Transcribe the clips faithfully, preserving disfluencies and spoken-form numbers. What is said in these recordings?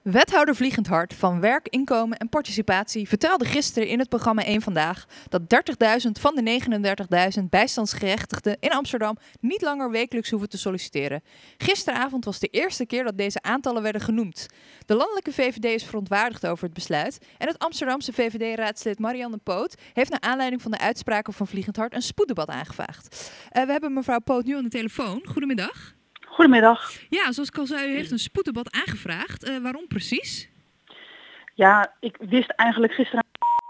Wethouder Vliegend Hart van Werk, Inkomen en Participatie vertelde gisteren in het programma één Vandaag dat dertigduizend van de negenendertigduizend bijstandsgerechtigden in Amsterdam niet langer wekelijks hoeven te solliciteren. Gisteravond was de eerste keer dat deze aantallen werden genoemd. De landelijke V V D is verontwaardigd over het besluit en het Amsterdamse V V D-raadslid Marianne Poot heeft naar aanleiding van de uitspraken van Vliegend Hart een spoeddebat aangevraagd. Uh, we hebben mevrouw Poot nu aan de telefoon. Goedemiddag. Goedemiddag. Ja, zoals ik al zei, u heeft een spoeddebat aangevraagd. Uh, waarom precies? Ja, ik wist eigenlijk gisteren...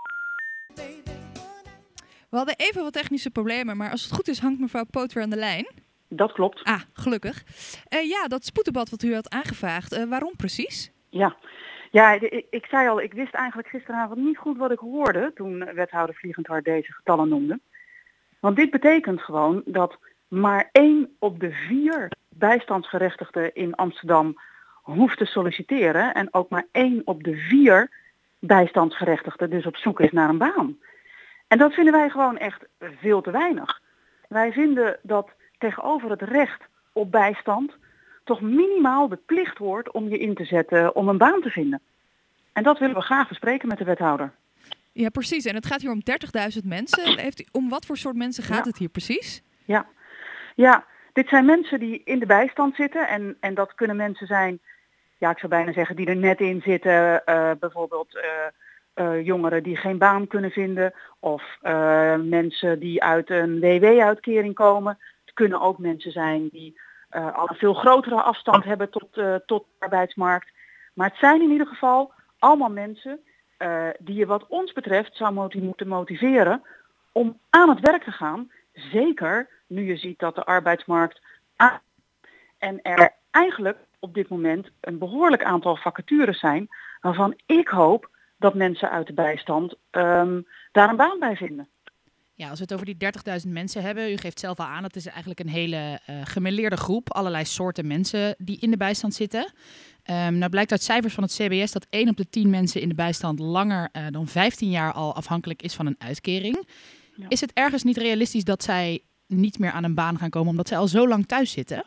We hadden even wat technische problemen, maar als het goed is hangt mevrouw Poot weer aan de lijn. Dat klopt. Ah, gelukkig. Uh, ja, dat spoeddebat wat u had aangevraagd, uh, waarom precies? Ja, ja ik, ik zei al, ik wist eigenlijk gisteravond niet goed wat ik hoorde toen wethouder Vliegend Hart deze getallen noemde. Want dit betekent gewoon dat maar één op de vier bijstandsgerechtigden in Amsterdam hoeft te solliciteren en ook maar één op de vier bijstandsgerechtigden dus op zoek is naar een baan. En dat vinden wij gewoon echt veel te weinig. Wij vinden dat tegenover het recht op bijstand toch minimaal de plicht wordt om je in te zetten om een baan te vinden. En dat willen we graag bespreken met de wethouder. Ja, precies. En het gaat hier om dertigduizend mensen. Heeft u, om wat voor soort mensen gaat ja. het hier precies? Ja. ja, dit zijn mensen die in de bijstand zitten. En, en dat kunnen mensen zijn, ja, ik zou bijna zeggen, die er net in zitten. Uh, bijvoorbeeld uh, uh, jongeren die geen baan kunnen vinden. Of uh, mensen die uit een W W-uitkering komen. Het kunnen ook mensen zijn die uh, al een veel grotere afstand hebben tot, uh, tot de arbeidsmarkt. Maar het zijn in ieder geval allemaal mensen uh, die je wat ons betreft zou motiv- moeten motiveren om aan het werk te gaan. Zeker nu je ziet dat de arbeidsmarkt aan... en er eigenlijk op dit moment een behoorlijk aantal vacatures zijn waarvan ik hoop dat mensen uit de bijstand um, daar een baan bij vinden. Ja, als we het over die dertigduizend mensen hebben, u geeft zelf al aan, het is eigenlijk een hele uh, gemêleerde groep, allerlei soorten mensen die in de bijstand zitten. Um, nou blijkt uit cijfers van het C B S dat één op de tien mensen in de bijstand langer uh, dan vijftien jaar al afhankelijk is van een uitkering. Ja. Is het ergens niet realistisch dat zij niet meer aan een baan gaan komen omdat zij al zo lang thuis zitten?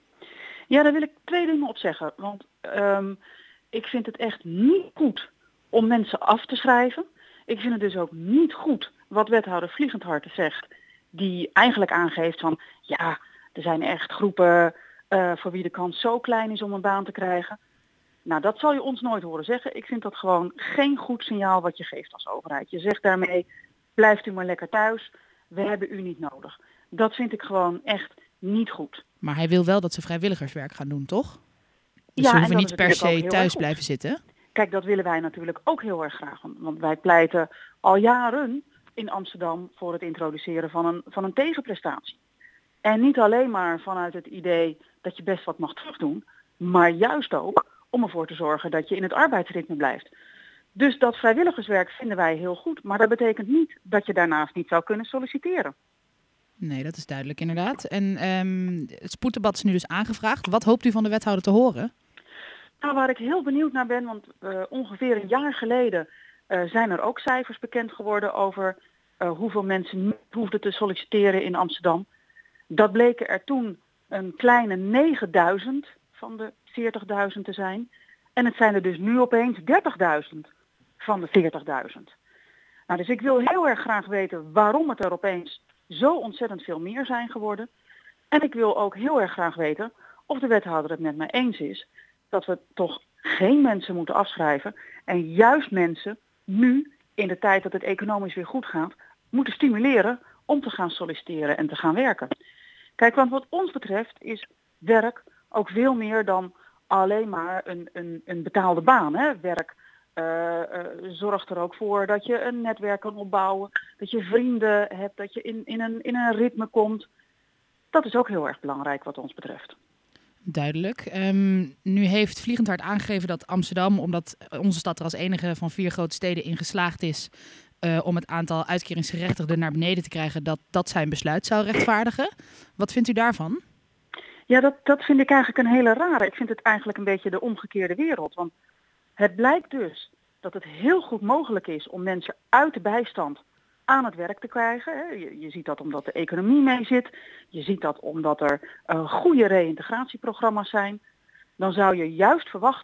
Ja, daar wil ik twee dingen op zeggen. Want um, ik vind het echt niet goed om mensen af te schrijven. Ik vind het dus ook niet goed wat wethouder Vliegend Hart zegt, die eigenlijk aangeeft van ja, er zijn echt groepen uh, voor wie de kans zo klein is om een baan te krijgen. Nou, dat zal je ons nooit horen zeggen. Ik vind dat gewoon geen goed signaal wat je geeft als overheid. Je zegt daarmee, blijft u maar lekker thuis, we hebben u niet nodig. Dat vind ik gewoon echt niet goed. Maar hij wil wel dat ze vrijwilligerswerk gaan doen, toch? Dus ja, ze hoeven niet per se thuis blijven zitten. Kijk, dat willen wij natuurlijk ook heel erg graag. Want wij pleiten al jaren in Amsterdam voor het introduceren van een, van een tegenprestatie. En niet alleen maar vanuit het idee dat je best wat mag terugdoen, maar juist ook om ervoor te zorgen dat je in het arbeidsritme blijft. Dus dat vrijwilligerswerk vinden wij heel goed, maar dat betekent niet dat je daarnaast niet zou kunnen solliciteren. Nee, dat is duidelijk inderdaad. En um, het spoeddebat is nu dus aangevraagd. Wat hoopt u van de wethouder te horen? Nou, waar ik heel benieuwd naar ben, want uh, ongeveer een jaar geleden uh, zijn er ook cijfers bekend geworden over uh, hoeveel mensen niet hoefden te solliciteren in Amsterdam. Dat bleken er toen een kleine negenduizend van de veertigduizend te zijn. En het zijn er dus nu opeens dertigduizend van de veertigduizend. Nou, dus ik wil heel erg graag weten waarom het er opeens zo ontzettend veel meer zijn geworden. En ik wil ook heel erg graag weten of de wethouder het met mij eens is dat we toch geen mensen moeten afschrijven en juist mensen nu, in de tijd dat het economisch weer goed gaat, moeten stimuleren om te gaan solliciteren en te gaan werken. Kijk, want wat ons betreft is werk ook veel meer dan alleen maar een, een, een betaalde baan. Hè? Werk uh, uh, zorgt er ook voor dat je een netwerk kan opbouwen, dat je vrienden hebt, dat je in, in, een, in een ritme komt. Dat is ook heel erg belangrijk wat ons betreft. Duidelijk. Um, nu heeft Vliegend Hart aangegeven dat Amsterdam, omdat onze stad er als enige van vier grote steden in geslaagd is uh, om het aantal uitkeringsgerechtigden naar beneden te krijgen, dat dat zijn besluit zou rechtvaardigen. Wat vindt u daarvan? Ja, dat, dat vind ik eigenlijk een hele rare. Ik vind het eigenlijk een beetje de omgekeerde wereld. Want het blijkt dus dat het heel goed mogelijk is om mensen uit de bijstand aan het werk te krijgen. Je, je ziet dat omdat de economie mee zit. Je ziet dat omdat er uh, goede reïntegratieprogramma's zijn. Dan zou je juist verwachten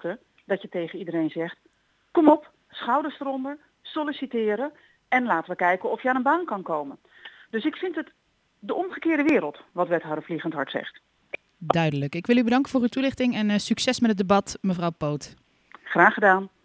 dat je tegen iedereen zegt, kom op, schouders eronder, solliciteren en laten we kijken of je aan een baan kan komen. Dus ik vind het de omgekeerde wereld, wat wethouder Vliegendhart zegt. Duidelijk. Ik wil u bedanken voor uw toelichting en uh, succes met het debat, mevrouw Poot. Graag gedaan.